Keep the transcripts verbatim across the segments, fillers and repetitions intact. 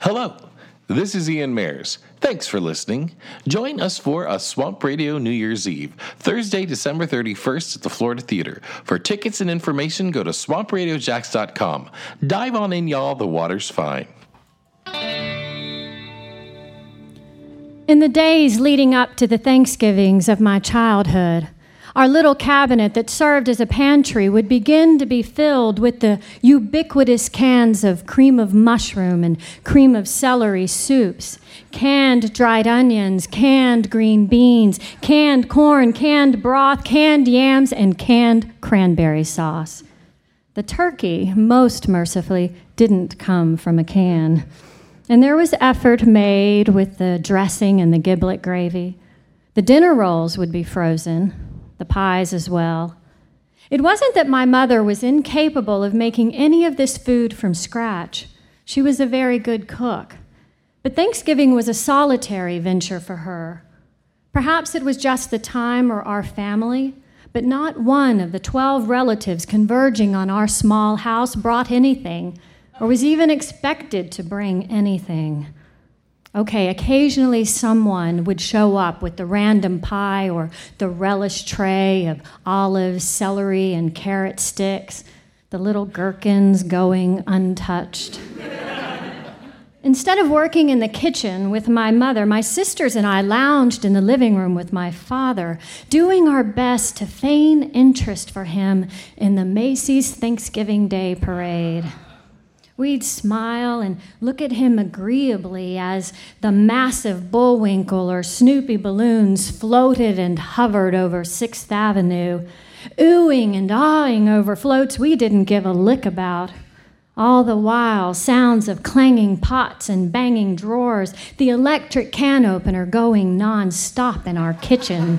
Hello, this is Ian Mayers. Thanks for listening. Join us for a Swamp Radio New Year's Eve, Thursday, December thirty-first at the Florida Theater. For tickets and information, go to swamp radio jacks dot com. Dive on in, y'all. The water's fine. In the days leading up to the Thanksgivings of my childhood, our little cabinet that served as a pantry would begin to be filled with the ubiquitous cans of cream of mushroom and cream of celery soups, canned dried onions, canned green beans, canned corn, canned broth, canned yams, and canned cranberry sauce. The turkey, most mercifully, didn't come from a can. And there was effort made with the dressing and the giblet gravy. The dinner rolls would be frozen, the pies as well. It wasn't that my mother was incapable of making any of this food from scratch. She was a very good cook. But Thanksgiving was a solitary venture for her. Perhaps it was just the time or our family, but not one of the twelve relatives converging on our small house brought anything, or was even expected to bring anything. Okay, occasionally someone would show up with the random pie or the relish tray of olives, celery, and carrot sticks, the little gherkins going untouched. Instead of working in the kitchen with my mother, my sisters and I lounged in the living room with my father, doing our best to feign interest for him in the Macy's Thanksgiving Day Parade. We'd smile and look at him agreeably as the massive Bullwinkle or Snoopy balloons floated and hovered over sixth Avenue, oohing and awing over floats we didn't give a lick about. All the while, sounds of clanging pots and banging drawers, the electric can opener going non-stop in our kitchen.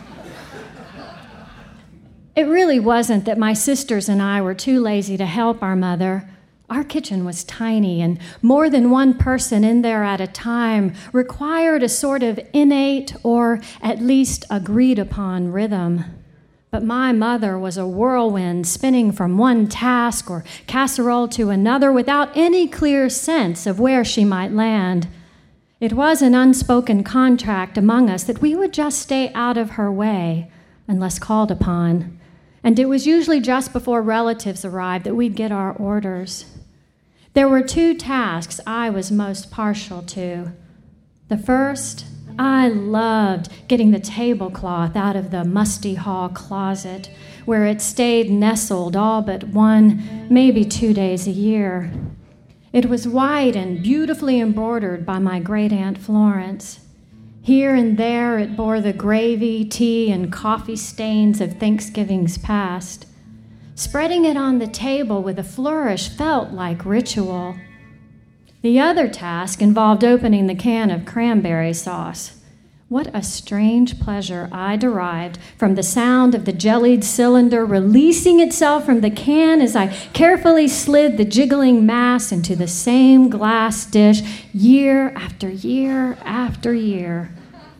It really wasn't that my sisters and I were too lazy to help our mother. Our kitchen was tiny, and more than one person in there at a time required a sort of innate or at least agreed-upon rhythm. But my mother was a whirlwind, spinning from one task or casserole to another without any clear sense of where she might land. It was an unspoken contract among us that we would just stay out of her way unless called upon. And it was usually just before relatives arrived that we'd get our orders. There were two tasks I was most partial to. The first, I loved getting the tablecloth out of the musty hall closet, where it stayed nestled all but one, maybe two days a year. It was white and beautifully embroidered by my great-aunt Florence. Here and there it bore the gravy, tea, and coffee stains of Thanksgivings past. Spreading it on the table with a flourish felt like ritual. The other task involved opening the can of cranberry sauce. What a strange pleasure I derived from the sound of the jellied cylinder releasing itself from the can as I carefully slid the jiggling mass into the same glass dish year after year after year.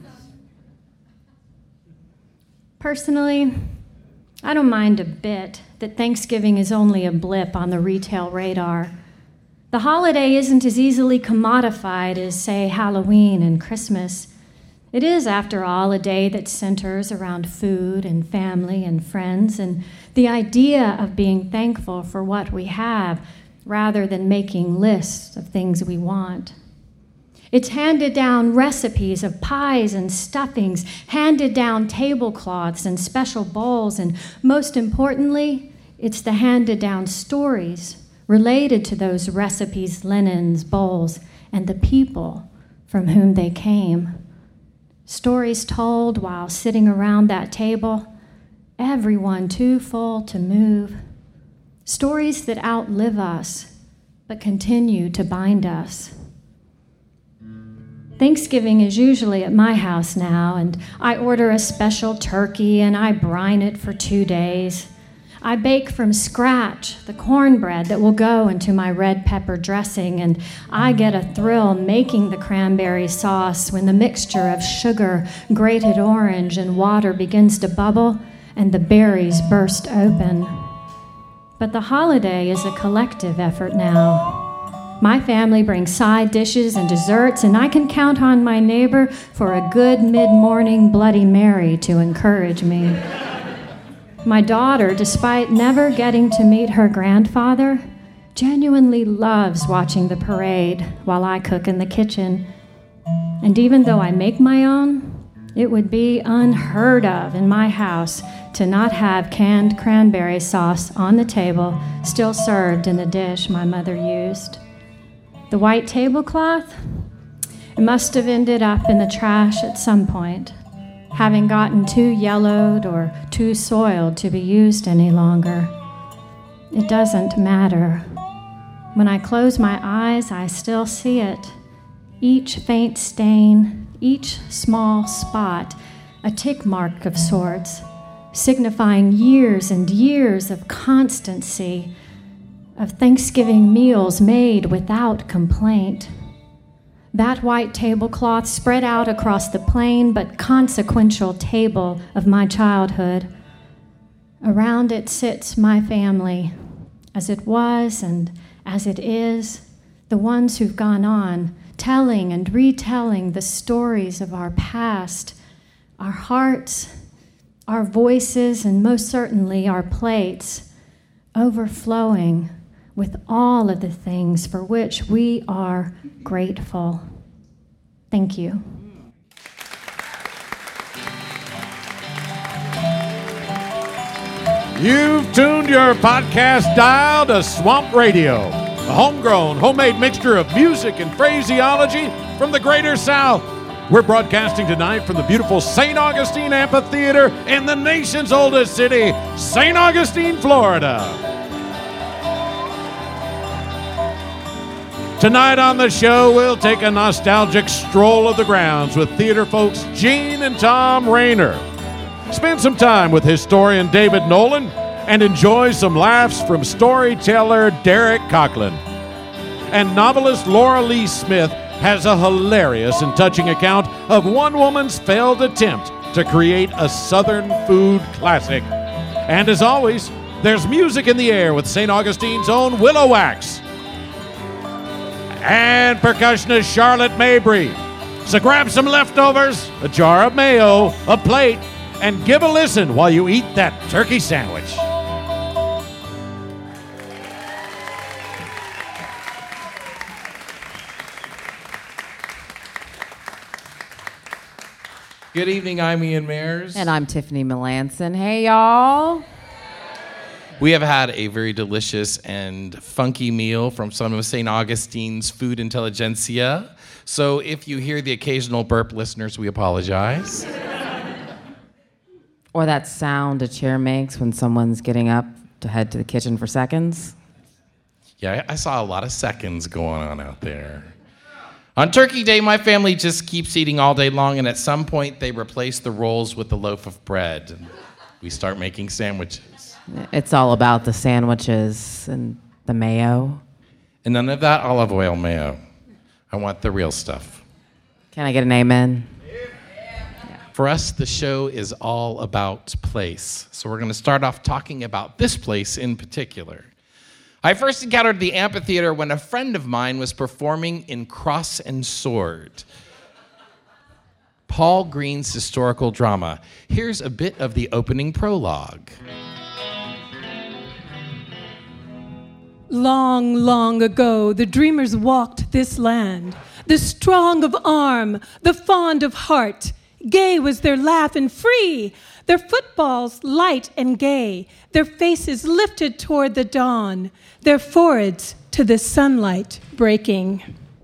Personally, I don't mind a bit that Thanksgiving is only a blip on the retail radar. The holiday isn't as easily commodified as, say, Halloween and Christmas. It is, after all, a day that centers around food and family and friends and the idea of being thankful for what we have rather than making lists of things we want. It's handed down recipes of pies and stuffings, handed down tablecloths and special bowls, and most importantly, it's the handed down stories related to those recipes, linens, bowls, and the people from whom they came. Stories told while sitting around that table, everyone too full to move. Stories that outlive us, but continue to bind us. Thanksgiving is usually at my house now, and I order a special turkey and I brine it for two days. I bake from scratch the cornbread that will go into my red pepper dressing, and I get a thrill making the cranberry sauce when the mixture of sugar, grated orange, and water begins to bubble and the berries burst open. But the holiday is a collective effort now. My family brings side dishes and desserts, and I can count on my neighbor for a good mid-morning Bloody Mary to encourage me. My daughter, despite never getting to meet her grandfather, genuinely loves watching the parade while I cook in the kitchen. And even though I make my own, it would be unheard of in my house to not have canned cranberry sauce on the table, still served in the dish my mother used. The white tablecloth, it must have ended up in the trash at some point, having gotten too yellowed or too soiled to be used any longer. It doesn't matter. When I close my eyes, I still see it. Each faint stain, each small spot, a tick mark of sorts, signifying years and years of constancy, of Thanksgiving meals made without complaint. That white tablecloth spread out across the plain but consequential table of my childhood. Around it sits my family, as it was and as it is, the ones who've gone on, telling and retelling the stories of our past, our hearts, our voices, and most certainly our plates, overflowing with all of the things for which we are grateful. Thank you. You've tuned your podcast dial to Swamp Radio, a homegrown, homemade mixture of music and phraseology from the Greater South. We're broadcasting tonight from the beautiful Saint Augustine Amphitheater in the nation's oldest city, Saint Augustine, Florida. Tonight on the show, we'll take a nostalgic stroll of the grounds with theater folks Gene and Tom Rayner. Spend some time with historian David Nolan and enjoy some laughs from storyteller Derek Conklin. And novelist Laura Lee Smith has a hilarious and touching account of one woman's failed attempt to create a Southern food classic. And as always, there's music in the air with Saint Augustine's own Willow Wax and percussionist Charlotte Mabry. So grab some leftovers, a jar of mayo, a plate, and give a listen while you eat that turkey sandwich. Good evening, I'm Ian Mayers. And I'm Tiffany Melanson. Hey, y'all. We have had a very delicious and funky meal from some of Saint Augustine's food intelligentsia. So if you hear the occasional burp, listeners, we apologize. Or that sound a chair makes when someone's getting up to head to the kitchen for seconds. Yeah, I saw a lot of seconds going on out there. On Turkey Day, my family just keeps eating all day long, and at some point they replace the rolls with the loaf of bread. And we start making sandwiches. It's all about the sandwiches and the mayo. And none of that olive oil mayo. I want the real stuff. Can I get an amen? For us, the show is all about place. So we're going to start off talking about this place in particular. I first encountered the amphitheater when a friend of mine was performing in Cross and Sword, Paul Green's historical drama. Here's a bit of the opening prologue. Long, long ago, the dreamers walked this land, the strong of arm, the fond of heart. Gay was their laugh and free, their footballs light and gay, their faces lifted toward the dawn, their foreheads to the sunlight breaking.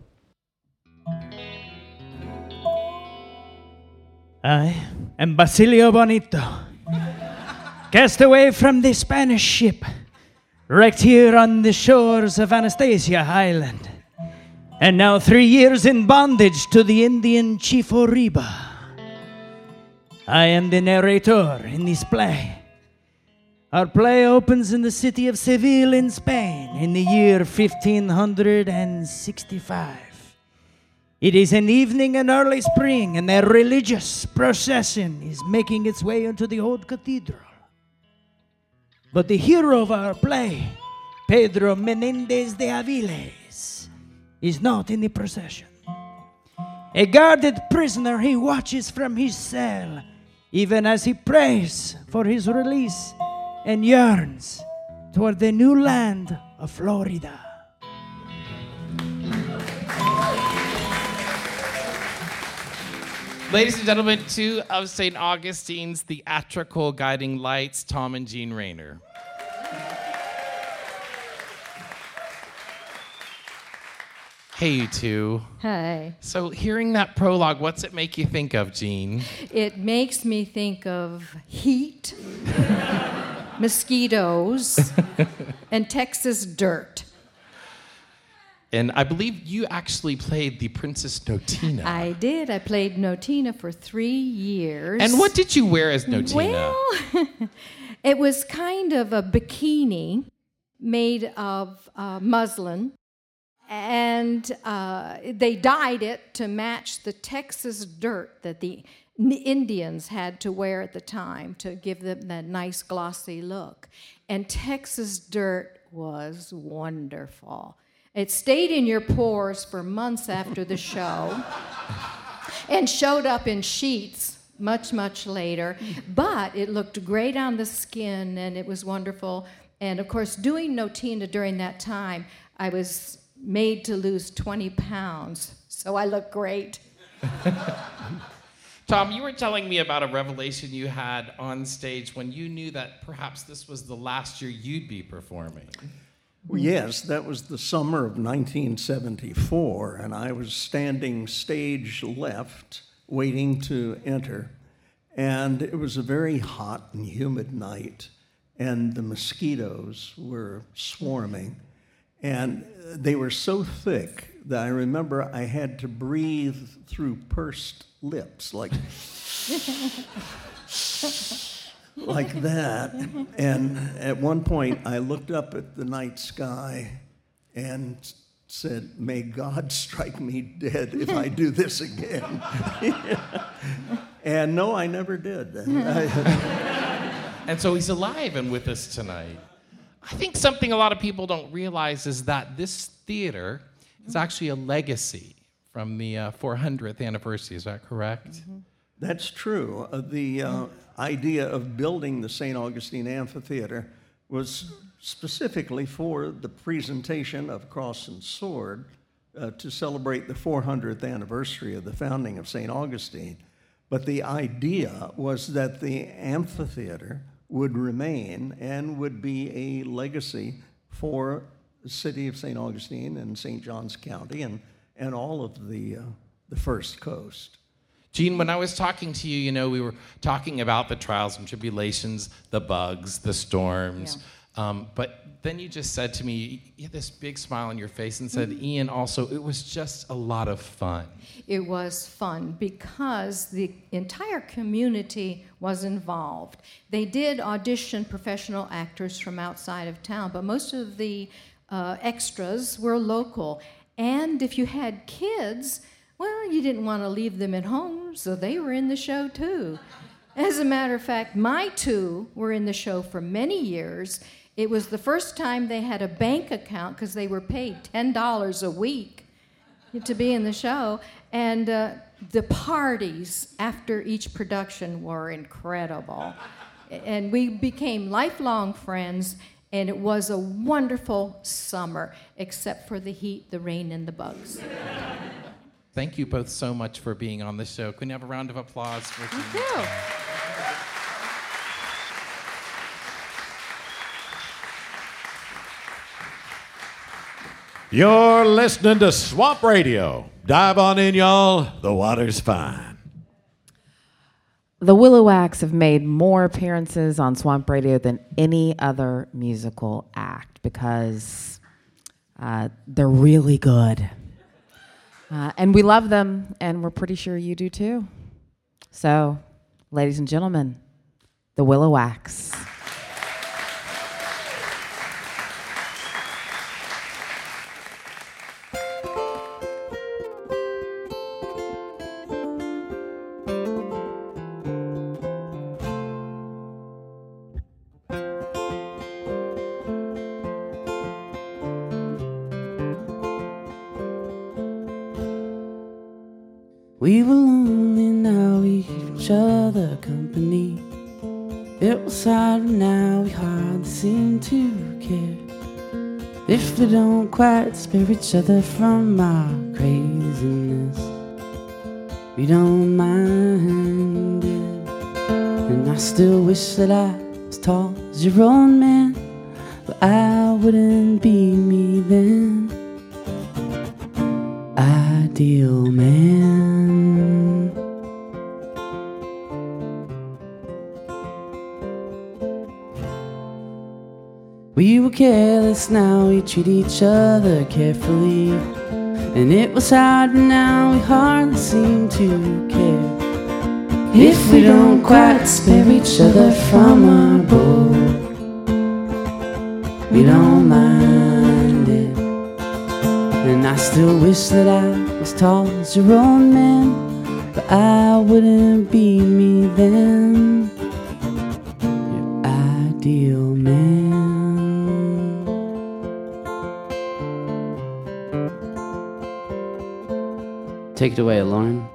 I am Basilio Bonito, cast away from the Spanish ship, wrecked here on the shores of Anastasia Island, and now three years in bondage to the Indian chief Oriba. I am the narrator in this play. Our play opens in the city of Seville in Spain in the year fifteen sixty-five. It is an evening in early spring, and a religious procession is making its way into the old cathedral. But the hero of our play, Pedro Menendez de Aviles, is not in the procession. A guarded prisoner, he watches from his cell, even as he prays for his release and yearns toward the new land of Florida. Ladies and gentlemen, two of Saint Augustine's theatrical guiding lights, Tom and Jean Rayner. Hey, you two. Hi. So hearing that prologue, what's it make you think of, Jean? It makes me think of heat, mosquitoes, and Texas dirt. And I believe you actually played the Princess Notina. I did. I played Notina for three years. And what did you wear as Notina? Well, it was kind of a bikini made of uh, muslin. And uh, they dyed it to match the Texas dirt that the Indians had to wear at the time to give them that nice glossy look. And Texas dirt was wonderful. It stayed in your pores for months after the show and showed up in sheets much, much later. But it looked great on the skin, and it was wonderful. And, of course, doing Notina during that time, I was made to lose twenty pounds, so I look great. Tom, you were telling me about a revelation you had on stage when you knew that perhaps this was the last year you'd be performing. Well, yes, that was the summer of nineteen seventy-four, and I was standing stage left, waiting to enter, and it was a very hot and humid night, and the mosquitoes were swarming. And they were so thick that I remember I had to breathe through pursed lips, like, like that. And at one point, I looked up at the night sky and said, "May God strike me dead if I do this again." And no, I never did. And so he's alive and with us tonight. I think something a lot of people don't realize is that this theater is actually a legacy from the uh, four hundredth anniversary. Is that correct? Mm-hmm. That's true. Uh, the uh, idea of building the Saint Augustine Amphitheater was specifically for the presentation of Cross and Sword uh, to celebrate the four hundredth anniversary of the founding of Saint Augustine. But the idea was that the amphitheater would remain and would be a legacy for the city of Saint Augustine and Saint Johns County and, and all of the, uh, the First Coast. Jean, when I was talking to you, you know, we were talking about the trials and tribulations, the bugs, the storms. Yeah. Um, but then you just said to me, you had this big smile on your face and said, mm-hmm. Ian, also, it was just a lot of fun. It was fun because the entire community was involved. They did audition professional actors from outside of town, but most of the uh, extras were local. And if you had kids, well, you didn't want to leave them at home, so they were in the show too. As a matter of fact, my two were in the show for many years. It was the first time they had a bank account because they were paid ten dollars a week to be in the show. And uh, the parties after each production were incredible. And we became lifelong friends, and it was a wonderful summer, except for the heat, the rain, and the bugs. Thank you both so much for being on the show. Can you have a round of applause for Jean? Thank you. You're listening to Swamp Radio. Dive on in, y'all. The water's fine. The Willowax have made more appearances on Swamp Radio than any other musical act because uh, they're really good. Uh, and we love them, and we're pretty sure you do too. So, ladies and gentlemen, the Willowax. We were lonely, now we keep each other company. It was hard, but now we hardly seem to care. If we don't quite spare each other from our craziness, we don't mind it. And I still wish that I was tall as your own man, but I wouldn't be me then. Ideal man. We were careless, now we treat each other carefully. And it was hard, but now we hardly seem to care. If we don't quite spare each other from our board, we don't mind it. And I still wish that I was tall as your own man, but I wouldn't be me then. Your ideal man. Take it away, Lauren.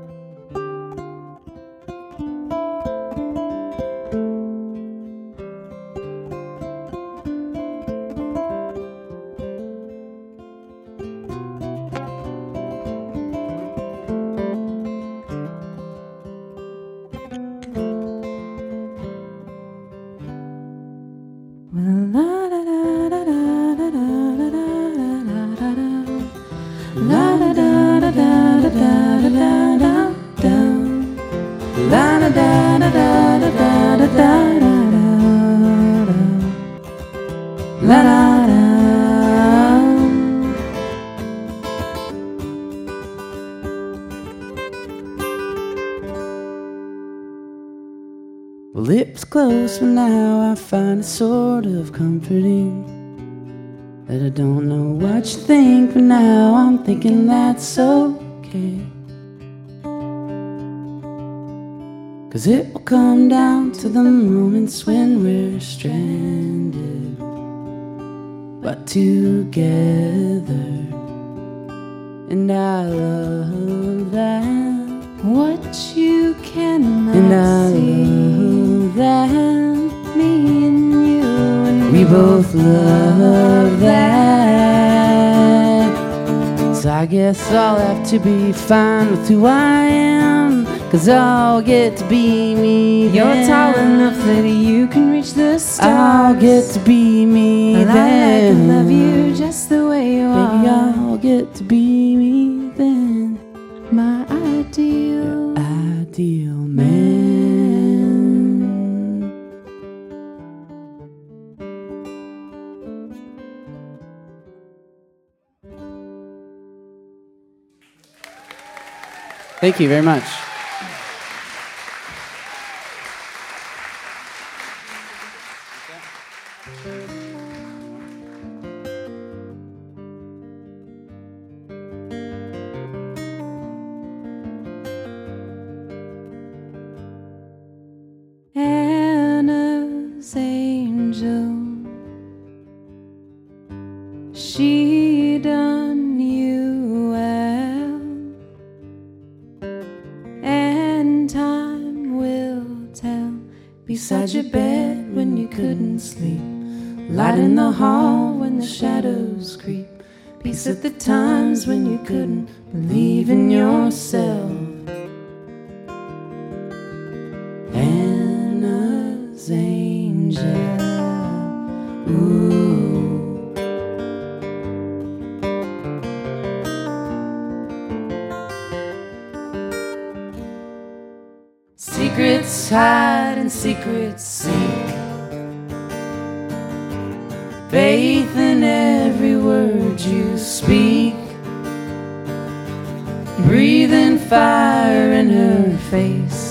Lips close, but now I find it sort of comforting that I don't know what you think, but now I'm thinking that's okay. 'Cause it will come down to the moments when we're stranded, but together. And I love that. What you cannot and I see. Love that. Me and you and we both love that. So I guess I'll have to be fine with who I am, 'cause I'll get to be me. You're then. tall enough that you can reach the stars. I'll get to be me and then. I can love you just the way you are. Baby, I'll get to be me then. My ideal, ideal man. Thank you very much. Anna's angel, she done you well, and time will tell. Beside your bed when you couldn't sleep, light in the hall when the shadows creep, peace at the times when you couldn't believe in yourself. Anna's angel, ooh. Secrets hide and secrets seek, faith in every word you speak, breathing fire in her face,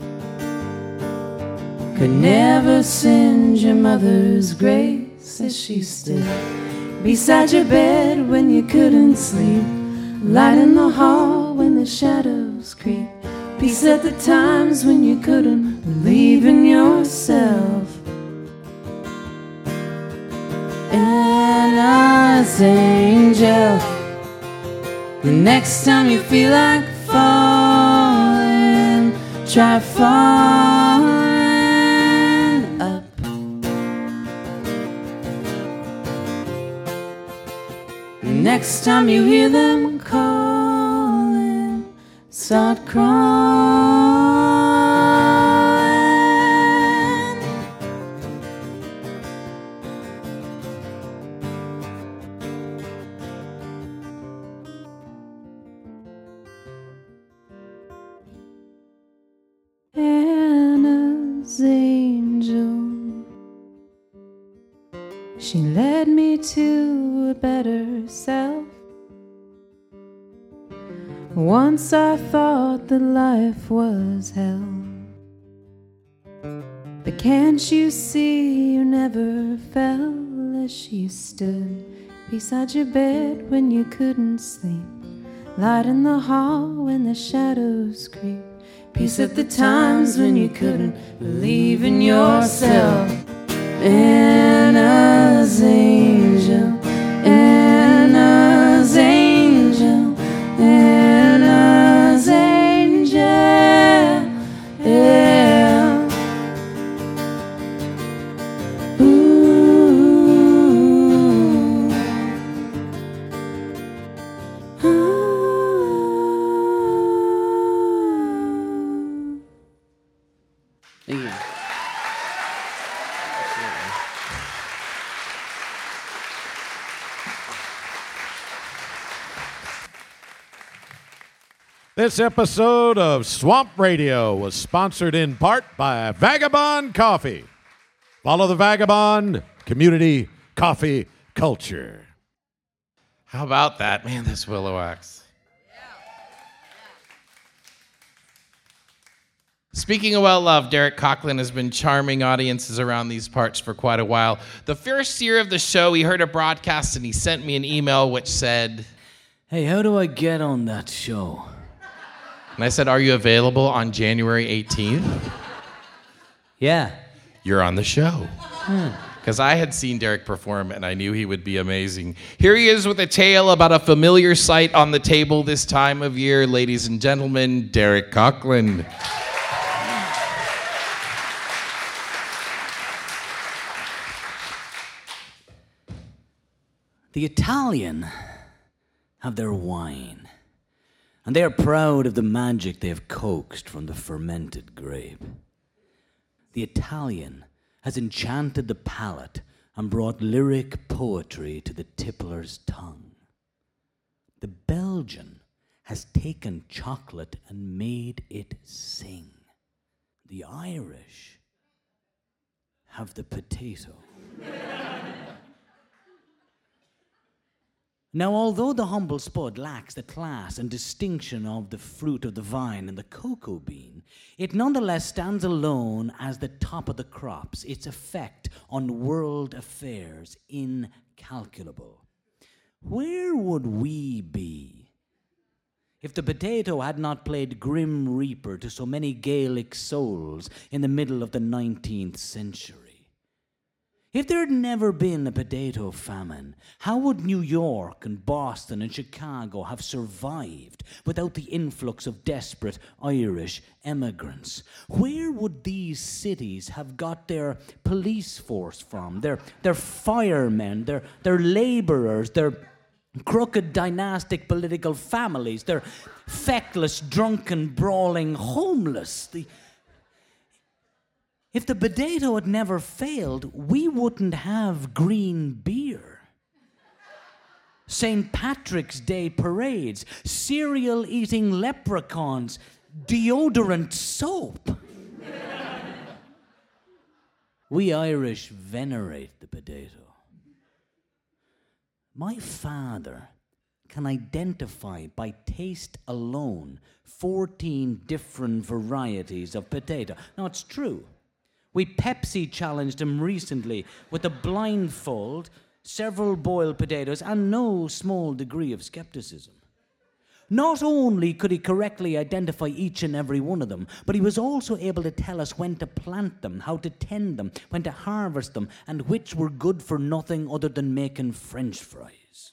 could never singe your mother's grace as she stood beside your bed when you couldn't sleep, light in the hall when the shadows creep, peace at the times when you couldn't believe in yourself. Anna's angel, the next time you feel like falling, try falling up. Next time you hear them calling, start crawling. Anna's angel, she led me to a better self. Once I thought that life was hell, but can't you see you never fell as she stood beside your bed when you couldn't sleep, light in the hall when the shadows creep, peace at the times when you couldn't believe in yourself. Anna's angel, Anna's angel, Anna's angel, yeah. Ooh. Ah. Thank you. This episode of Swamp Radio was sponsored in part by Vagabond Coffee. Follow the Vagabond community coffee culture. How about that? Man, this Willow Axe. Speaking of well love, Derek Coughlin has been charming audiences around these parts for quite a while. The first year of the show, he heard a broadcast and he sent me an email which said, "Hey, how do I get on that show?" And I said, "Are you available on January eighteenth? Yeah. You're on the show." Because I had seen Derek perform and I knew he would be amazing. Here he is with a tale about a familiar sight on the table this time of year. Ladies and gentlemen, Derek Coughlin. The Italian have their wine, and they are proud of the magic they have coaxed from the fermented grape. The Italian has enchanted the palate and brought lyric poetry to the tippler's tongue. The Belgian has taken chocolate and made it sing. The Irish have the potato. Now, although the humble spud lacks the class and distinction of the fruit of the vine and the cocoa bean, it nonetheless stands alone as the top of the crops, its effect on world affairs incalculable. Where would we be if the potato had not played Grim Reaper to so many Gaelic souls in the middle of the nineteenth century? If there had never been a potato famine, how would New York and Boston and Chicago have survived without the influx of desperate Irish emigrants? Where would these cities have got their police force from, their, their firemen, their, their laborers, their crooked dynastic political families, their feckless, drunken, brawling homeless? The If the potato had never failed, we wouldn't have green beer, Saint Patrick's Day parades, cereal-eating leprechauns, deodorant soap. We Irish venerate the potato. My father can identify by taste alone fourteen different varieties of potato. Now, it's true. We Pepsi challenged him recently with a blindfold, several boiled potatoes, and no small degree of skepticism. Not only could he correctly identify each and every one of them, but he was also able to tell us when to plant them, how to tend them, when to harvest them, and which were good for nothing other than making French fries.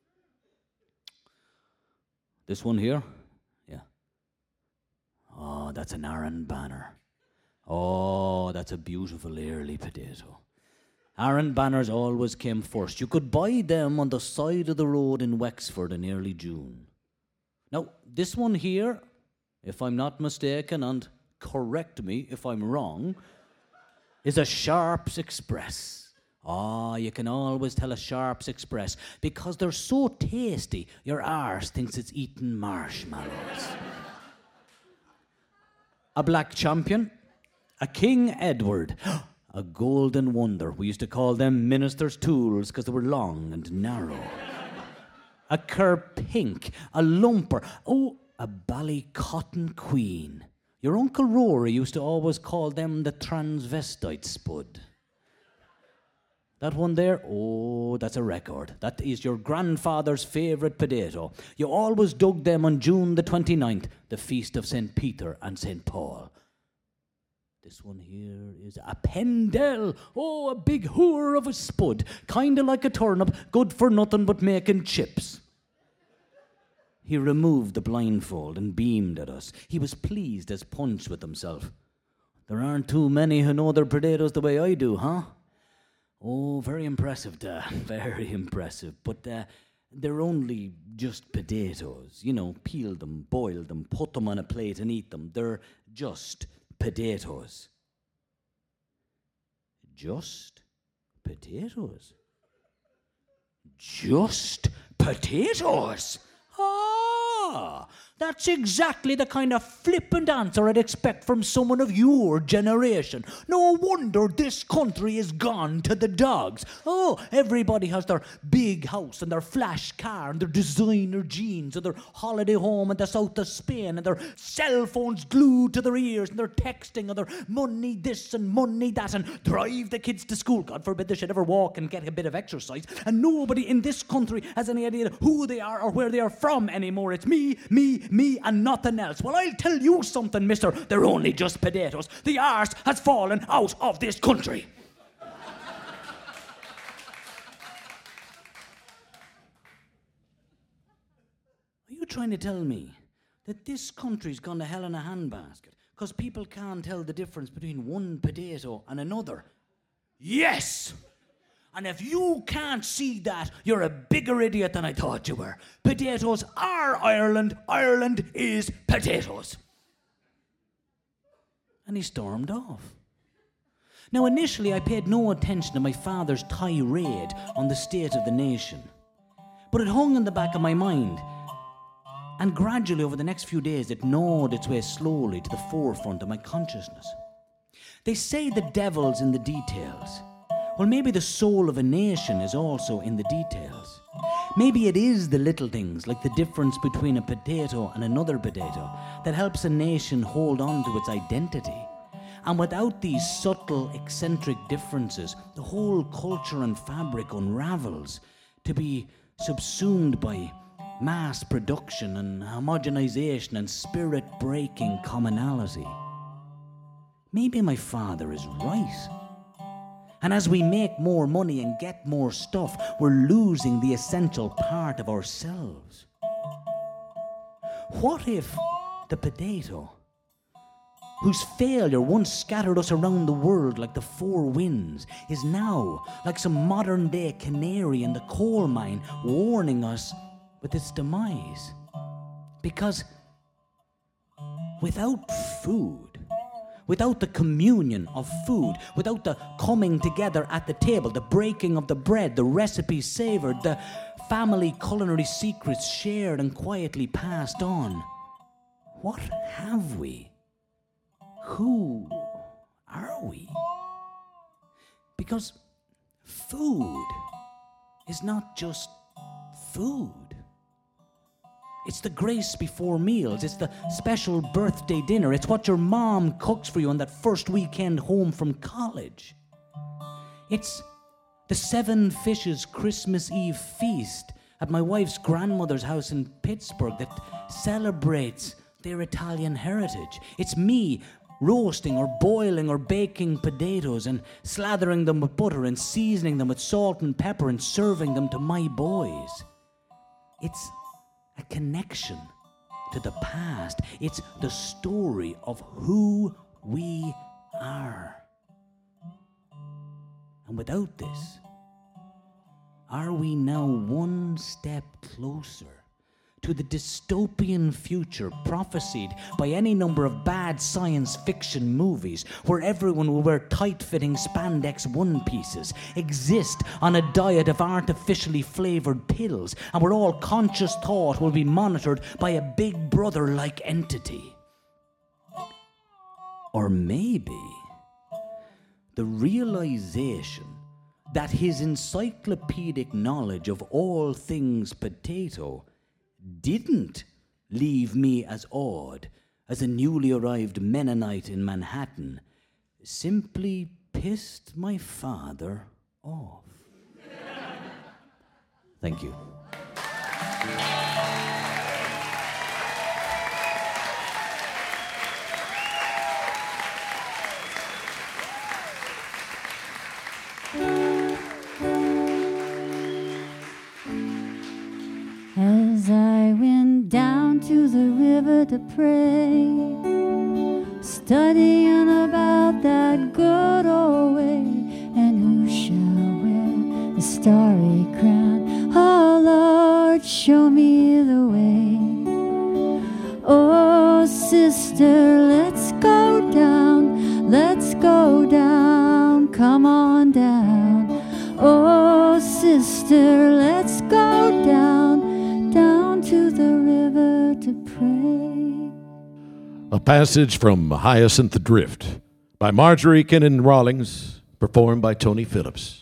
This one here? Yeah. Oh, that's an Aaron Banner. Oh, that's a beautiful early potato. Aaron Banners always came first. You could buy them on the side of the road in Wexford in early June. Now, this one here, if I'm not mistaken, and correct me if I'm wrong, is a Sharps Express. Ah, you can always tell a Sharps Express because they're so tasty, your arse thinks it's eating marshmallows. A Black Champion, a King Edward, a Golden Wonder. We used to call them ministers' tools because they were long and narrow. A Kerr Pink, a Lumper, oh, a Ballycotton Queen. Your Uncle Rory used to always call them the transvestite spud. That one there, oh, that's a record. That is your grandfather's favourite potato. You always dug them on June the twenty-ninth, the feast of Saint Peter and Saint Paul. This one here is a Pendel. Oh, a big whore of a spud. Kind of like a turnip, good for nothing but making chips. He removed the blindfold and beamed at us. He was pleased as punch with himself. There aren't too many who know their potatoes the way I do, huh? Oh, very impressive, Dad. Very impressive. But uh, they're only just potatoes. You know, peel them, boil them, put them on a plate and eat them. They're just potatoes. Just potatoes. Just potatoes. Ah, that's exactly the kind of flippant answer I'd expect from someone of your generation. No wonder this country is gone to the dogs. Oh, everybody has their big house and their flash car and their designer jeans and their holiday home in the south of Spain and their cell phones glued to their ears and their texting and their money this and money that and drive the kids to school. God forbid they should ever walk and get a bit of exercise. And nobody in this country has any idea who they are or where they are from anymore. It's me, me, me and nothing else. Well, I'll tell you something, mister. They're only just potatoes. The arse has fallen out of this country. Are you trying to tell me that this country's gone to hell in a handbasket because people can't tell the difference between one potato and another? Yes! And if you can't see that, you're a bigger idiot than I thought you were. Potatoes are Ireland. Ireland is potatoes. And he stormed off. Now, initially, I paid no attention to my father's tirade on the state of the nation. But it hung in the back of my mind. And gradually, over the next few days, it gnawed its way slowly to the forefront of my consciousness. They say the devil's in the details. Well, maybe the soul of a nation is also in the details. Maybe it is the little things, like the difference between a potato and another potato, that helps a nation hold on to its identity. And without these subtle, eccentric differences, the whole culture and fabric unravels to be subsumed by mass production and homogenization and spirit-breaking commonality. Maybe my father is right. And as we make more money and get more stuff, we're losing the essential part of ourselves. What if the potato, whose failure once scattered us around the world like the four winds, is now like some modern-day canary in the coal mine warning us with its demise? Because without food, without the communion of food, without the coming together at the table, the breaking of the bread, the recipes savoured, the family culinary secrets shared and quietly passed on, what have we? Who are we? Because food is not just food. It's the grace before meals. It's the special birthday dinner. It's what your mom cooks for you on that first weekend home from college. It's the Seven Fishes Christmas Eve feast at my wife's grandmother's house in Pittsburgh that celebrates their Italian heritage. It's me roasting or boiling or baking potatoes and slathering them with butter and seasoning them with salt and pepper and serving them to my boys. It's a connection to the past. It's the story of who we are. And without this, are we now one step closer to the dystopian future prophesied by any number of bad science fiction movies where everyone will wear tight-fitting spandex one-pieces, exist on a diet of artificially flavored pills, and where all conscious thought will be monitored by a big brother-like entity? Or maybe the realization that his encyclopedic knowledge of all things potato didn't leave me as awed as a newly arrived Mennonite in Manhattan, simply pissed my father off. Thank you. As I went down to the river to pray, studying about that good old way, and who shall wear the starry crown? Oh Lord, show me the way. Oh sister, let's go down, let's go down, come on down. Oh sister, let's go down, down to the river to pray. A passage from Hyacinth Drift by Marjorie Kinnan Rawlings, performed by Tony Phillips.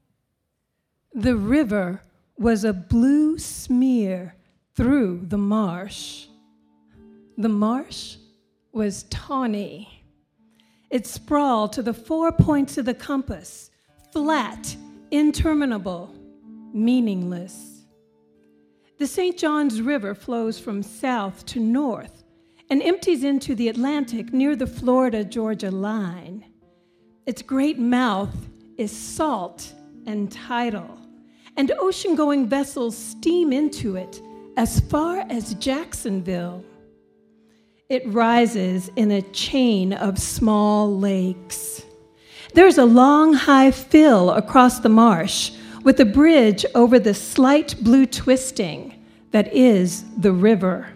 The river was a blue smear through the marsh. The marsh was tawny. It sprawled to the four points of the compass, flat, interminable, meaningless. The Saint Johns River flows from south to north and empties into the Atlantic near the Florida-Georgia line. Its great mouth is salt and tidal, and ocean-going vessels steam into it as far as Jacksonville. It rises in a chain of small lakes. There's a long, high fill across the marsh with a bridge over the slight blue twisting that is the river.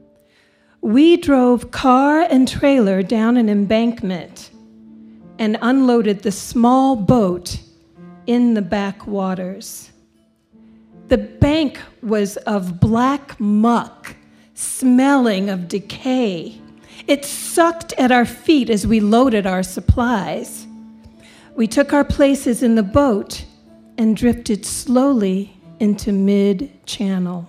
We drove car and trailer down an embankment and unloaded the small boat in the backwaters. The bank was of black muck, smelling of decay. It sucked at our feet as we loaded our supplies. We took our places in the boat and drifted slowly into mid-channel.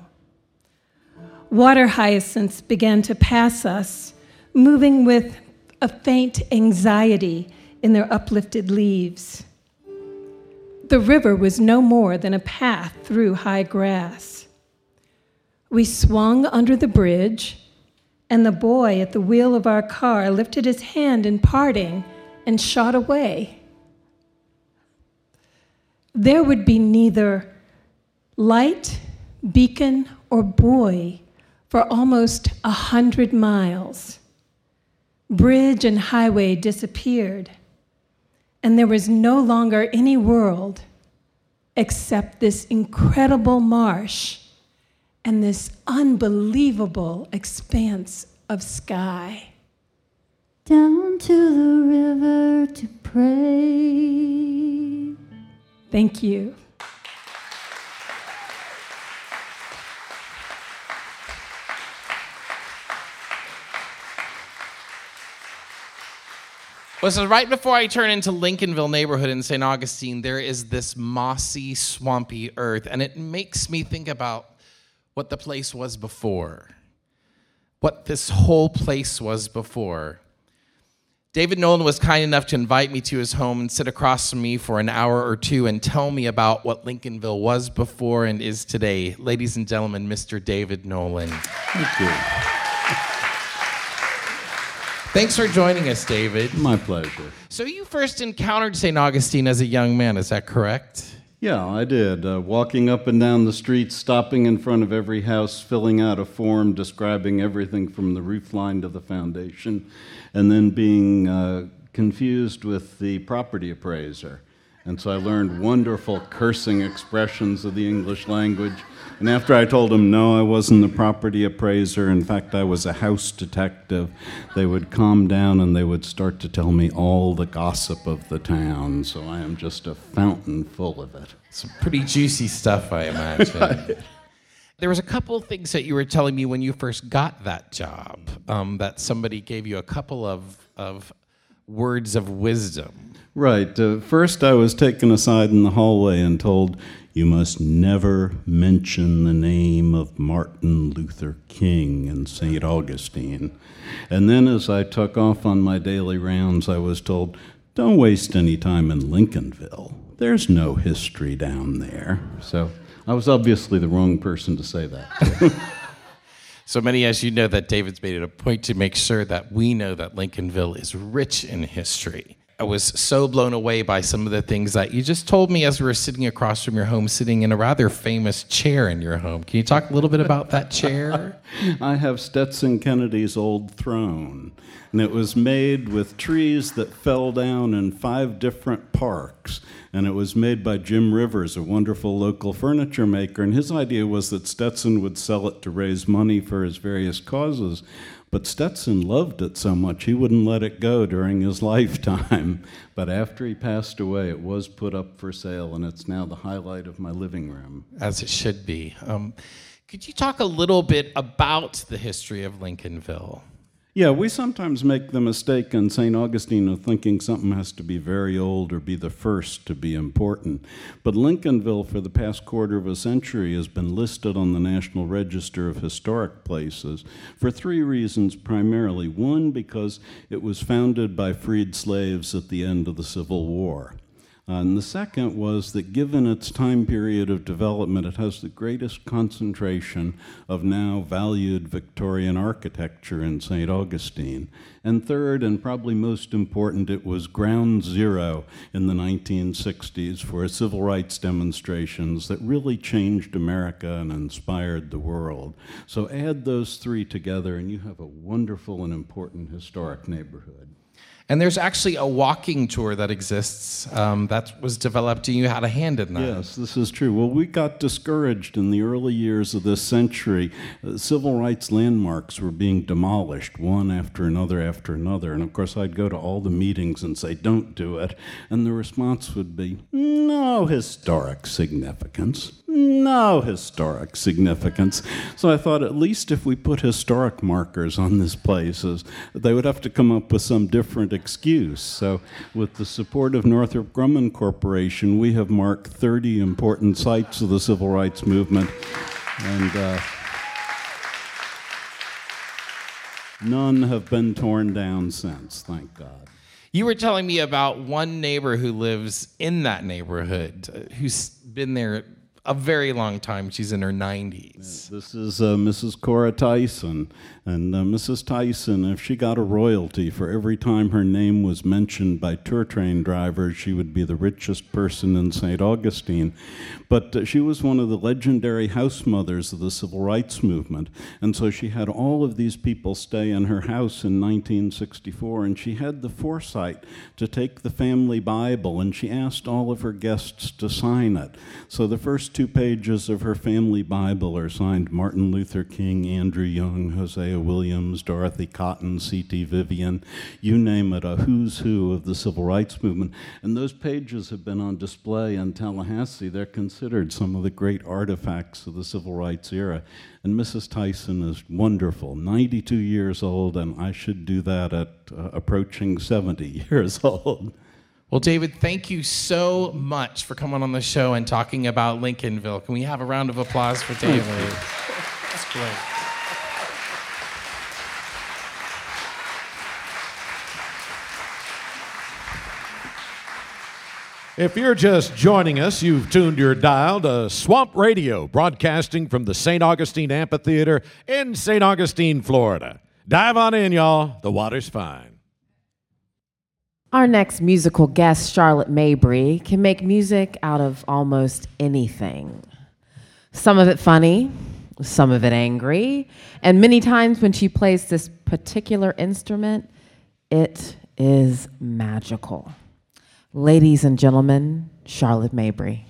Water hyacinths began to pass us, moving with a faint anxiety in their uplifted leaves. The river was no more than a path through high grass. We swung under the bridge, and the boy at the wheel of our car lifted his hand in parting and shot away. There would be neither light, beacon, or buoy for almost a hundred miles. Bridge and highway disappeared, and there was no longer any world except this incredible marsh and this unbelievable expanse of sky. Down to the river to pray. Thank you. Well, so right before I turn into Lincolnville neighborhood in Saint Augustine, there is this mossy, swampy earth, and it makes me think about what the place was before, what this whole place was before. David Nolan was kind enough to invite me to his home and sit across from me for an hour or two and tell me about what Lincolnville was before and is today. Ladies and gentlemen, Mister David Nolan. Thank you. Thanks for joining us, David. My pleasure. So you first encountered Saint Augustine as a young man, is that correct? Yeah, I did. Uh, walking up and down the street, stopping in front of every house, filling out a form describing everything from the roof line to the foundation, and then being uh, confused with the property appraiser. And so I learned wonderful cursing expressions of the English language. And after I told them, no, I wasn't the property appraiser, in fact, I was a house detective, they would calm down and they would start to tell me all the gossip of the town. So I am just a fountain full of it. Some pretty juicy stuff, I imagine. Right. There was a couple of things that you were telling me when you first got that job, um, that somebody gave you a couple of, of words of wisdom. Right. Uh, first, I was taken aside in the hallway and told, you must never mention the name of Martin Luther King in Saint Augustine. And then as I took off on my daily rounds, I was told, don't waste any time in Lincolnville. There's no history down there. So I was obviously the wrong person to say that. So many as you know that David's made it a point to make sure that we know that Lincolnville is rich in history. I was so blown away by some of the things that you just told me as we were sitting across from your home, sitting in a rather famous chair in your home. Can you talk a little bit about that chair? I have Stetson Kennedy's old throne, and it was made with trees that fell down in five different parks, and it was made by Jim Rivers, a wonderful local furniture maker, and his idea was that Stetson would sell it to raise money for his various causes. But Stetson loved it so much he wouldn't let it go during his lifetime. But after he passed away, it was put up for sale, and it's now the highlight of my living room. As it should be. Um, could you talk a little bit about the history of Lincolnville? Yeah, we sometimes make the mistake in Saint Augustine of thinking something has to be very old or be the first to be important. But Lincolnville, for the past quarter of a century, has been listed on the National Register of Historic Places for three reasons primarily. One, because it was founded by freed slaves at the end of the Civil War. Uh, and the second was that given its time period of development, it has the greatest concentration of now valued Victorian architecture in Saint Augustine. And third, and probably most important, it was ground zero in the nineteen sixties for civil rights demonstrations that really changed America and inspired the world. So add those three together and you have a wonderful and important historic neighborhood. And there's actually a walking tour that exists um, that was developed, and you had a hand in that. Yes, this is true. Well, we got discouraged in the early years of this century. Uh, civil rights landmarks were being demolished, one after another after another. And of course, I'd go to all the meetings and say, don't do it. And the response would be, no historic significance. No historic significance. So I thought at least if we put historic markers on these places, they would have to come up with some different excuse. So with the support of Northrop Grumman Corporation, we have marked thirty important sites of the civil rights movement. And uh, none have been torn down since, thank God. You were telling me about one neighbor who lives in that neighborhood, uh, who's been there a very long time. She's in her nineties. Yeah, this is uh, Missus Cora Tyson. And uh, Missus Tyson, if she got a royalty for every time her name was mentioned by tour train drivers, she would be the richest person in Saint Augustine. But uh, she was one of the legendary house mothers of the civil rights movement. And so she had all of these people stay in her house in nineteen sixty-four, and she had the foresight to take the family Bible, and she asked all of her guests to sign it. So the first two pages of her family Bible are signed Martin Luther King, Andrew Young, Hosea Williams, Dorothy Cotton, C T Vivian, you name it, a who's who of the civil rights movement. And those pages have been on display in Tallahassee. They're considered some of the great artifacts of the civil rights era. And Missus Tyson is wonderful, ninety-two years old, and I should do that at uh, approaching seventy years old. Well, David, thank you so much for coming on the show and talking about Lincolnville. Can we have a round of applause for David? That's great. If you're just joining us, you've tuned your dial to Swamp Radio, broadcasting from the Saint Augustine Amphitheater in Saint Augustine, Florida. Dive on in, y'all. The water's fine. Our next musical guest, Charlotte Mabry, can make music out of almost anything. Some of it funny, some of it angry, and many times when she plays this particular instrument, it is magical. Ladies and gentlemen, Charlotte Mabry.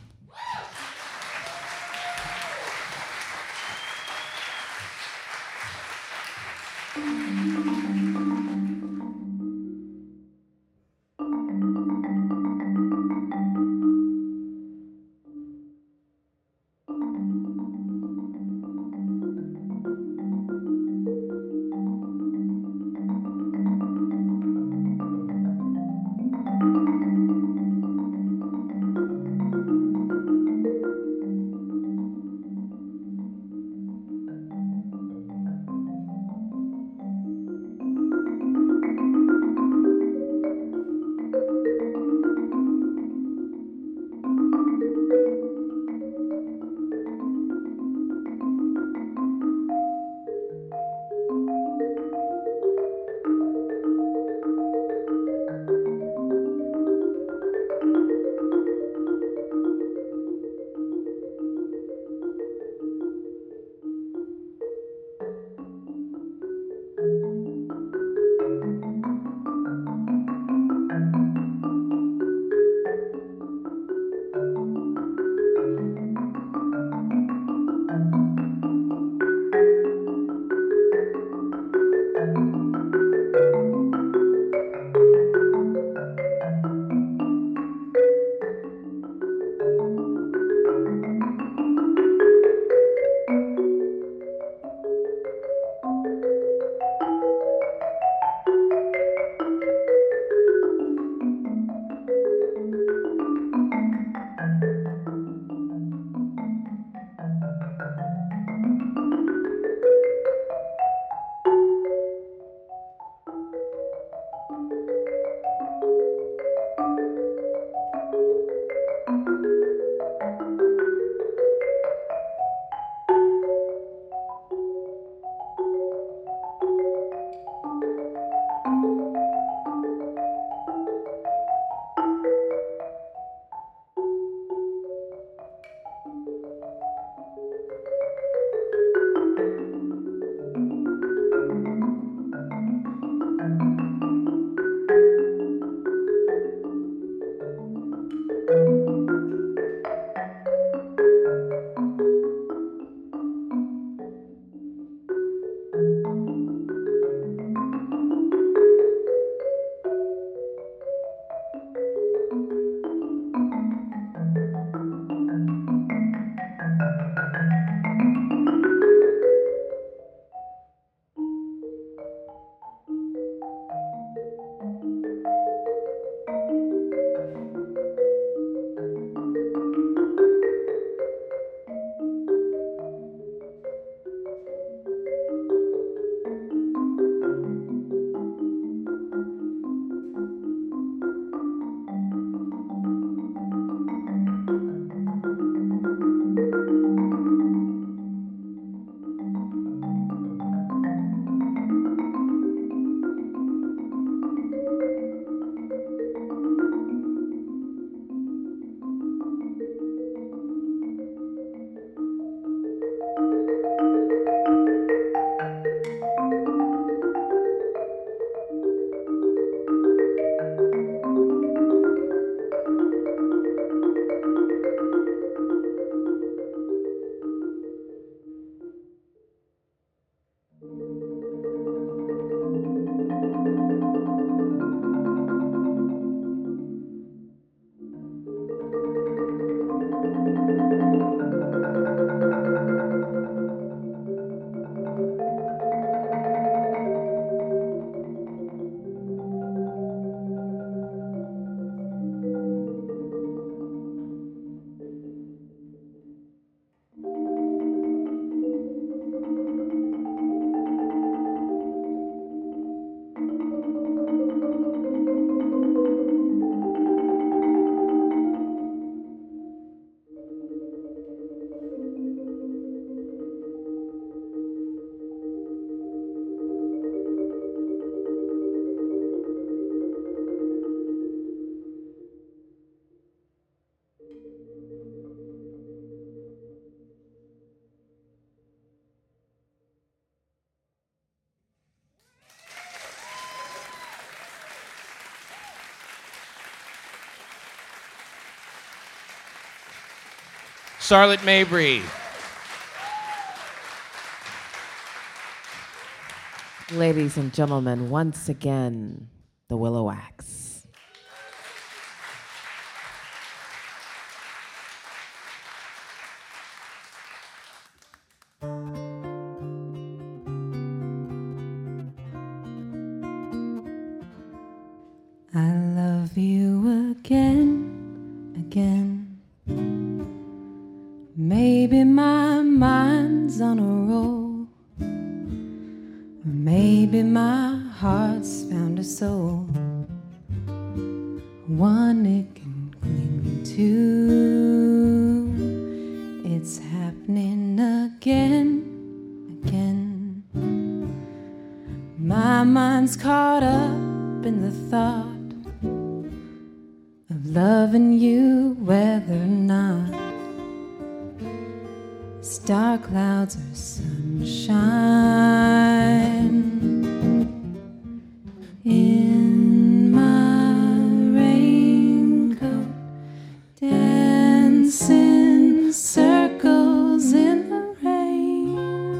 Charlotte Mabry. Ladies and gentlemen, once again, the Willow Wax. I love you again, again. Maybe my mind's on a roll, or maybe my heart's found a soul, one it can cling to. It's happening again, again. My mind's caught up in the thought of loving you, whether or not star clouds or sunshine. In my raincoat, dancing circles in the rain,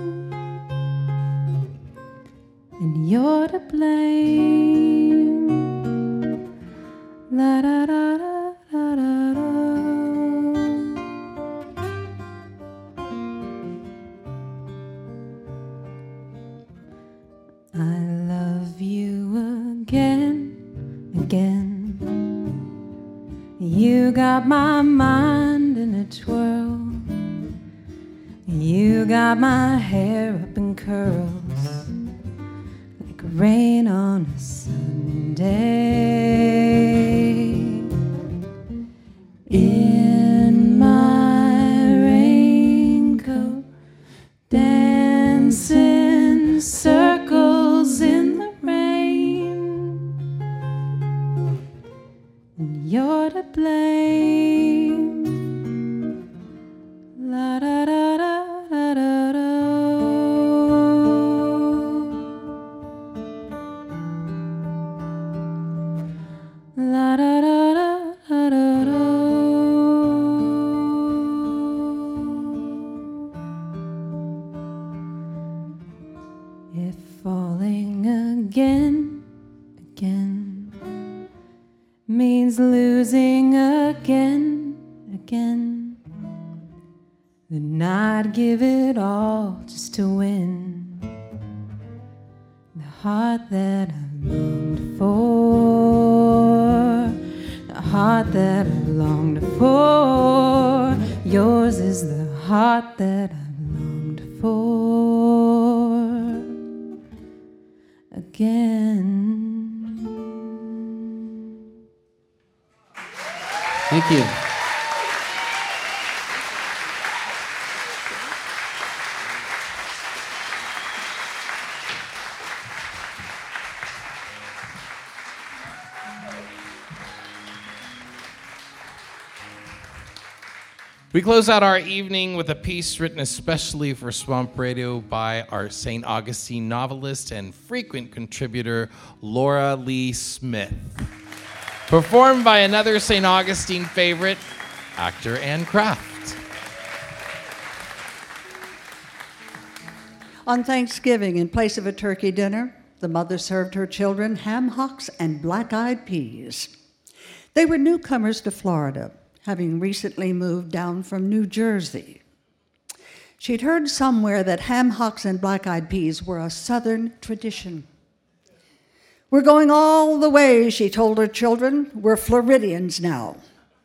and you're to blame. La da da da da da da. I love you again, again. You got my mind in a twirl. You got my hair up in curls, like rain on a Sunday. In my raincoat, dancing circles in the rain, and you're to blame. La da da da da da da. La da da da da da da. If falling again, again means losing again, again, then I'd give it all just to win the heart that I longed for, the heart that I longed for. Yours is the heart that I longed for again. Thank you. We close out our evening with a piece written especially for Swamp Radio by our Saint Augustine novelist and frequent contributor, Laura Lee Smith. Performed by another Saint Augustine favorite, actor Anne Craft. On Thanksgiving, in place of a turkey dinner, the mother served her children ham hocks and black-eyed peas. They were newcomers to Florida, having recently moved down from New Jersey. She'd heard somewhere that ham hocks and black-eyed peas were a Southern tradition. We're going all the way, she told her children. We're Floridians now.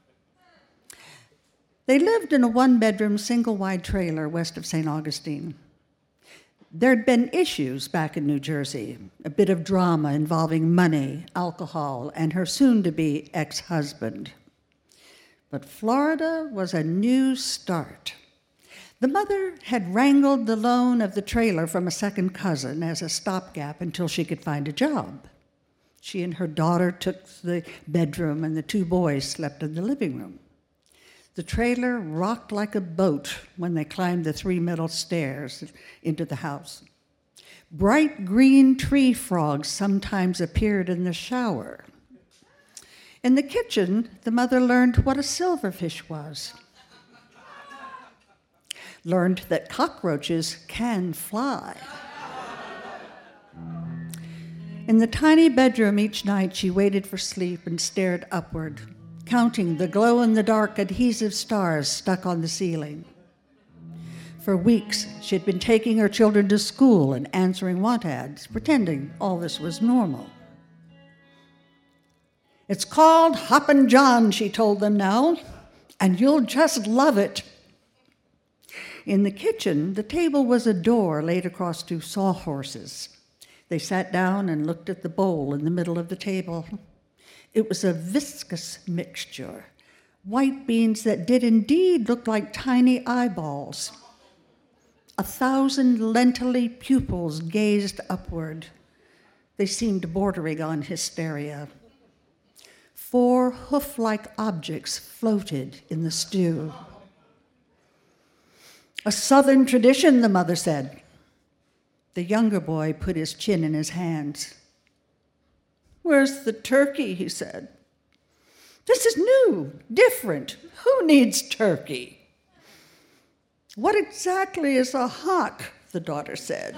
They lived in a one-bedroom, single-wide trailer west of Saint Augustine. There'd been issues back in New Jersey, a bit of drama involving money, alcohol, and her soon-to-be ex-husband. But Florida was a new start. The mother had wrangled the loan of the trailer from a second cousin as a stopgap until she could find a job. She and her daughter took the bedroom, and the two boys slept in the living room. The trailer rocked like a boat when they climbed the three metal stairs into the house. Bright green tree frogs sometimes appeared in the shower. In the kitchen, the mother learned what a silverfish was. learned that cockroaches can fly. In the tiny bedroom each night, she waited for sleep and stared upward, counting the glow-in-the-dark adhesive stars stuck on the ceiling. For weeks, she had been taking her children to school and answering want ads, pretending all this was normal. "It's called Hoppin' John," she told them now, "and you'll just love it." In the kitchen, the table was a door laid across two sawhorses. They sat down and looked at the bowl in the middle of the table. It was a viscous mixture, white beans that did indeed look like tiny eyeballs. A thousand lentily pupils gazed upward. They seemed bordering on hysteria. Four hoof-like objects floated in the stew. "A Southern tradition," the mother said. The younger boy put his chin in his hands. "Where's the turkey?" he said. "This is new, different. Who needs turkey?" "What exactly is a hock?" the daughter said.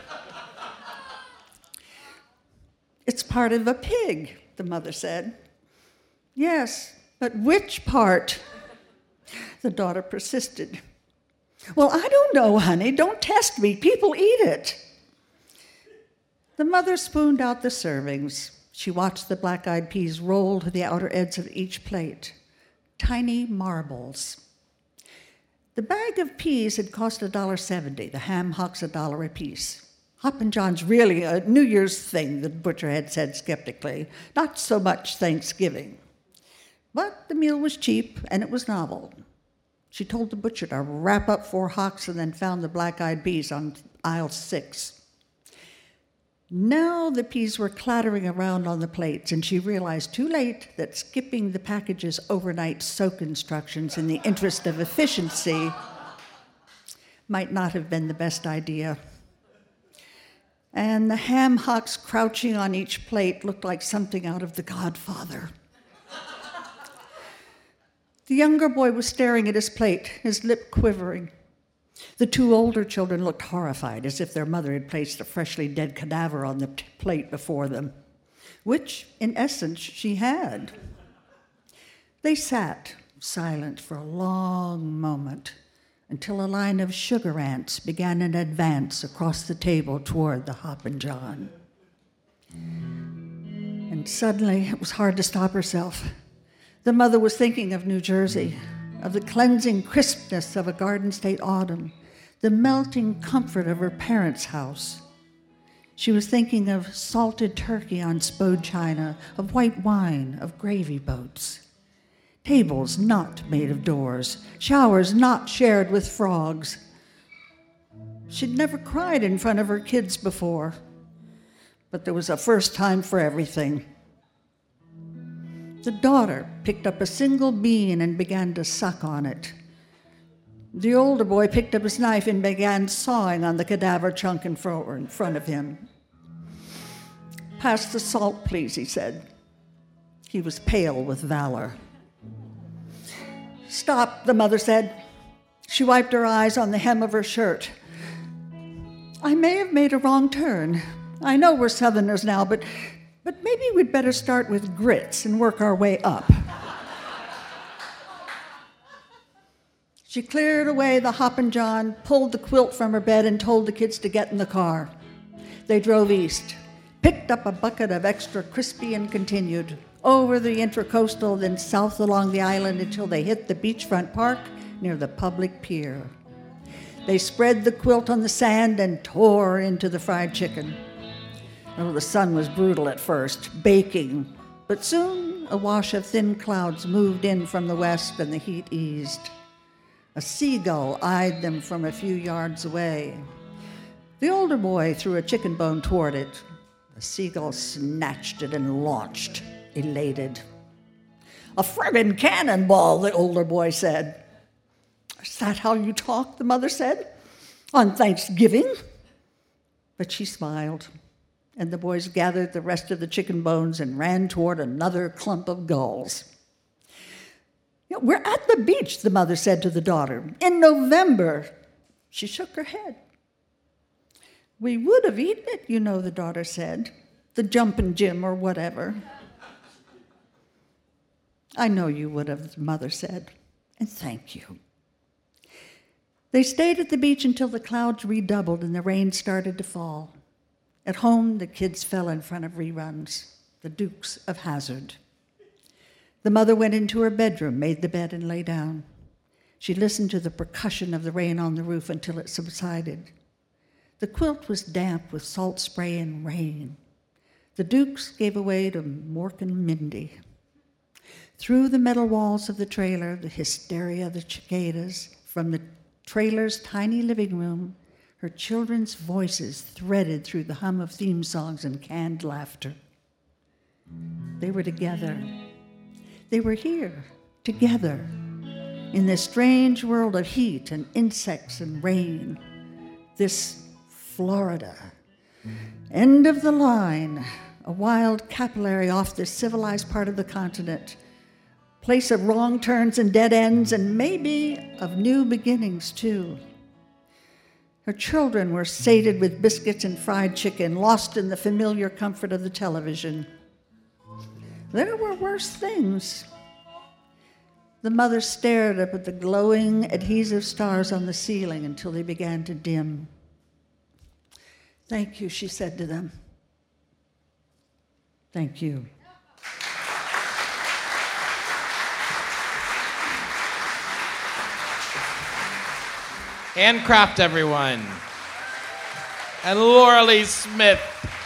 "It's part of a pig," the mother said. "Yes, but which part?" The daughter persisted. "Well, I don't know, honey. Don't test me. People eat it." The mother spooned out the servings. She watched the black-eyed peas roll to the outer edge of each plate. Tiny marbles. The bag of peas had cost one dollar seventy, the ham hocks a dollar apiece. Hoppin' John's really a New Year's thing, the butcher had said skeptically, not so much Thanksgiving. But the meal was cheap, and it was novel. She told the butcher to wrap up four hocks and then found the black-eyed peas on aisle six. Now the peas were clattering around on the plates, and she realized too late that skipping the package's overnight soak instructions in the interest of efficiency might not have been the best idea. And the ham hocks crouching on each plate looked like something out of The Godfather. The younger boy was staring at his plate, his lip quivering. The two older children looked horrified, as if their mother had placed a freshly dead cadaver on the t- plate before them, which, in essence, she had. They sat silent for a long moment until a line of sugar ants began an advance across the table toward the Hoppin' John. And suddenly, it was hard to stop herself. The mother was thinking of New Jersey, of the cleansing crispness of a Garden State autumn, the melting comfort of her parents' house. She was thinking of salted turkey on Spode china, of white wine, of gravy boats. Tables not made of doors, showers not shared with frogs. She'd never cried in front of her kids before, but there was a first time for everything. The daughter picked up a single bean and began to suck on it. The older boy picked up his knife and began sawing on the cadaver chunk in front of him. "Pass the salt, please," he said. He was pale with valor. "Stop," the mother said. She wiped her eyes on the hem of her shirt. "I may have made a wrong turn. I know we're Southerners now, but But maybe we'd better start with grits and work our way up." She cleared away the Hoppin' John, pulled the quilt from her bed, and told the kids to get in the car. They drove east, picked up a bucket of extra crispy, and continued over the Intracoastal, then south along the island until they hit the beachfront park near the public pier. They spread the quilt on the sand and tore into the fried chicken. Oh, the sun was brutal at first, baking, but soon a wash of thin clouds moved in from the west and the heat eased. A seagull eyed them from a few yards away. The older boy threw a chicken bone toward it. The seagull snatched it and launched, elated. "A friggin' cannonball," the older boy said. "Is that how you talk?" the mother said. "On Thanksgiving?" But she smiled, and the boys gathered the rest of the chicken bones and ran toward another clump of gulls. "We're at the beach," the mother said to the daughter, "in November. She shook her head. We would have eaten it, you know, the daughter said. The jumpin' Jim or whatever. I know you would have, the mother said, and thank you. They stayed at the beach until the clouds redoubled and the rain started to fall. At home, the kids fell in front of reruns, the Dukes of Hazzard. The mother went into her bedroom, made the bed, and lay down. She listened to the percussion of the rain on the roof until it subsided. The quilt was damp with salt spray and rain. The Dukes gave away to Mork and Mindy. Through the metal walls of the trailer, the hysteria of the cicadas, from the trailer's tiny living room, her children's voices threaded through the hum of theme songs and canned laughter. They were together. They were here, together, in this strange world of heat and insects and rain. This Florida. End of the line, a wild capillary off this civilized part of the continent. Place of wrong turns and dead ends, and maybe of new beginnings, too. Her children were sated with biscuits and fried chicken, lost in the familiar comfort of the television. There were worse things. The mother stared up at the glowing adhesive stars on the ceiling until they began to dim. Thank you, she said to them. Thank you. Anne Craft, everyone. And Laura Lee Smith.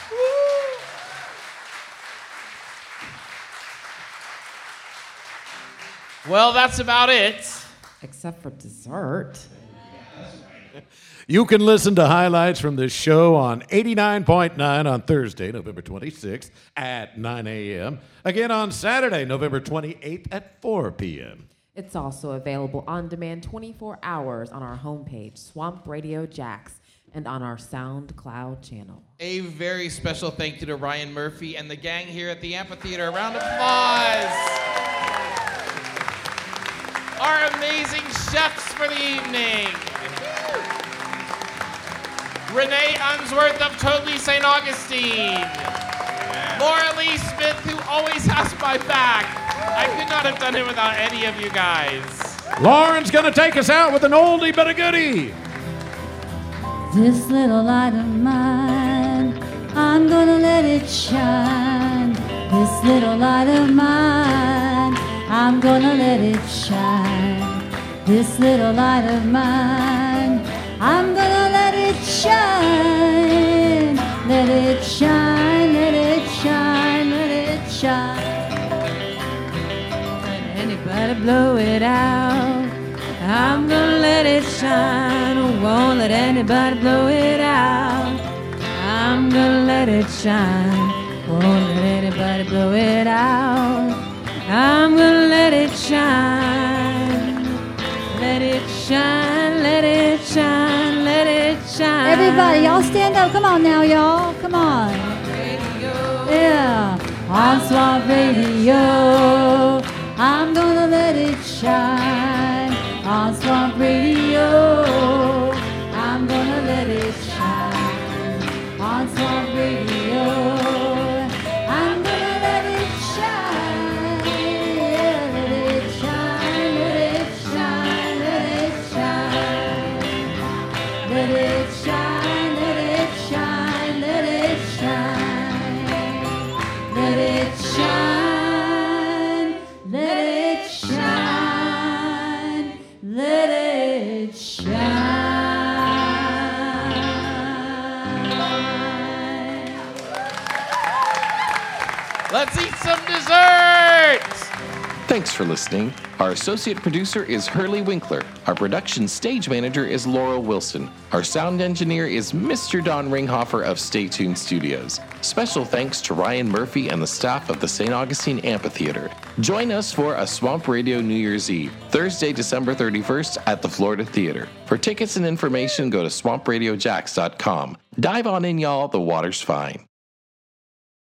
Well, that's about it. Except for dessert. You can listen to highlights from this show on eighty-nine point nine on Thursday, November twenty-sixth at nine a.m. Again on Saturday, November twenty-eighth at four p.m. It's also available on demand twenty-four hours on our homepage, Swamp Radio Jax, and on our SoundCloud channel. A very special thank you to Ryan Murphy and the gang here at the amphitheater. A round of applause. Our amazing chefs for the evening. Renee Unsworth of Totally Saint Augustine. Laura Lee Smith, who always has my back. I could not have done it without any of you guys. Lauren's gonna take us out with an oldie but a goodie. This little light of mine, I'm gonna let it shine. This little light of mine, I'm gonna let it shine. This little light of mine, I'm gonna let it shine. Let it shine, let it shine, let it shine. Anybody blow it out, I'm gonna let it shine. Won't let anybody blow it out, I'm gonna let it shine. Won't let anybody blow it out, I'm gonna let it shine. Let it shine, let it shine, let it shine. Everybody, y'all stand up. Come on now, y'all. Come on. Yeah. On Swamp Radio, I'm gonna let it shine. On Swamp Radio, I'm gonna let it shine. On Swamp Radio, I'm gonna let it shine. Yeah, let it shine, let it shine, let it shine. Let it shine, let it shine, let it shine. Let it shine, let it shine, let it shine. Let's eat some dessert. Thanks for listening. Our associate producer is Hurley Winkler. Our production stage manager is Laurel Wilson. Our sound engineer is Mister Don Ringhofer of Stay Tuned Studios. Special thanks to Ryan Murphy and the staff of the Saint Augustine Amphitheater. Join us for a Swamp Radio New Year's Eve, Thursday, December thirty-first at the Florida Theater. For tickets and information, go to swamp radio jax dot com. Dive on in, y'all. The water's fine.